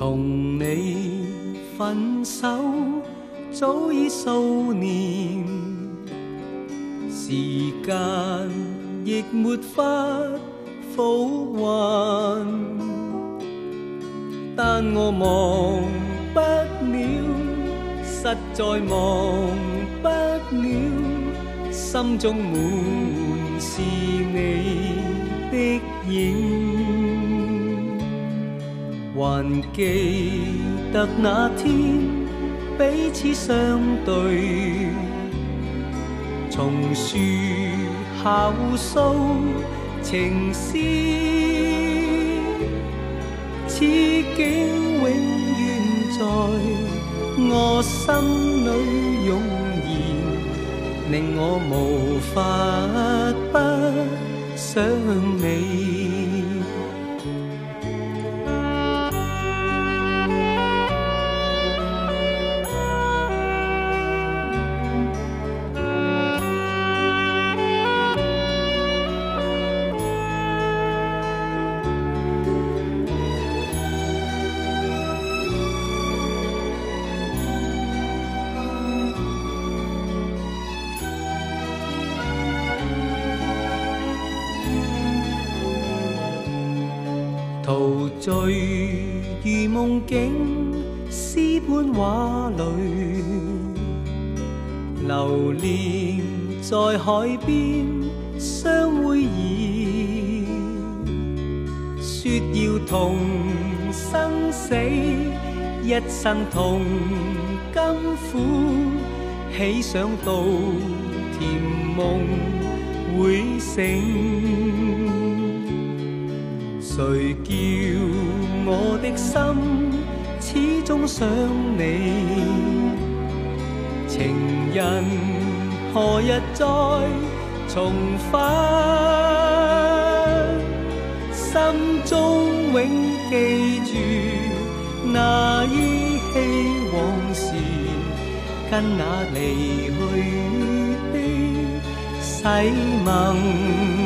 同你分手早已數年，時間亦沒法復還，但我忘不了，實在忘不了，心中滿是你的影。還記得那天彼此相對，重述下互訴情詩，此景永遠在我心裏湧現，令我無法不想你。陶醉如夢境，詩般畫裡，流連在海邊相會意，說要同生死，一生同甘苦，豈想到甜夢會醒。誰叫我的心始終想你？情人何日再重返？心中永記住那依稀往事，跟那離去的誓盟。